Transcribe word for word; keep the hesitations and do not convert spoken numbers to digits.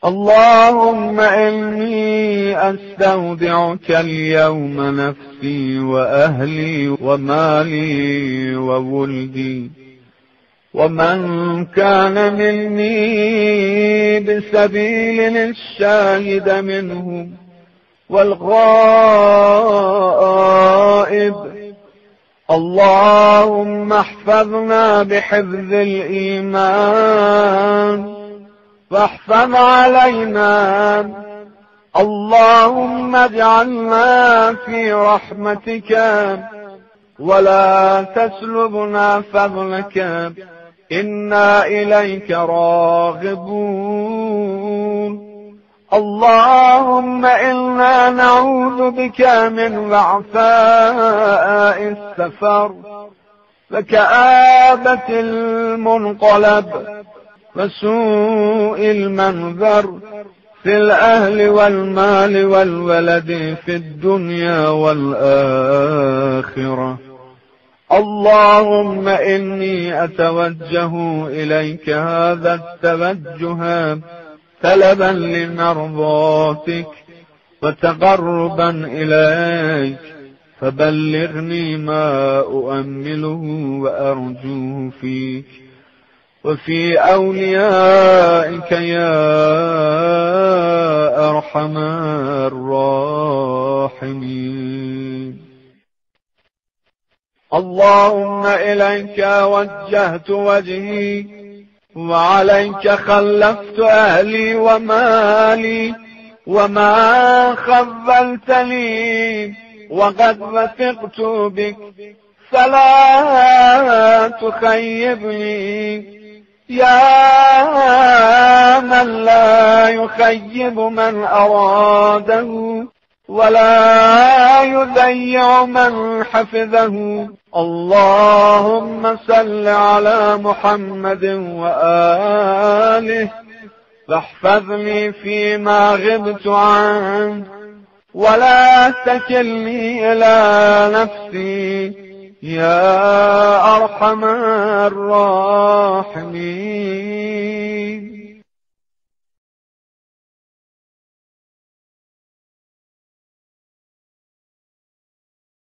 اللهم إني أستودعك اليوم نفسي وأهلي ومالي وولدي ومن كان مني بسبيل الشاهد منهم والغائب. اللهم احفظنا بحفظ الإيمان واحفظ علينا. اللهم اجعلنا في رحمتك ولا تسلبنا فضلك، إنا إليك راغبون. اللهم إنا نعوذ بك من ضعفاء السفر وكآبة المنقلب وسوء المنظر في الأهل والمال والولد في الدنيا والآخرة. اللهم إني أتوجه إليك هذا التوجه طلبا لمرضاتك وتقربا إليك، فبلغني ما أؤمله وأرجوه فيك وفي أوليائك يا أرحم الراحمين. اللهم إليك وجهت وجهي وعليك خلفت أهلي ومالي وما خذلت لي، وقد وثقت بك فلا تخيبني يا من لا يخيب من أراده ولا يضيع من حفظه. اللهم صل على محمد وآله واحفظني فيما غبت عنه ولا تكلني إلى نفسي يا أرحم الراحمين.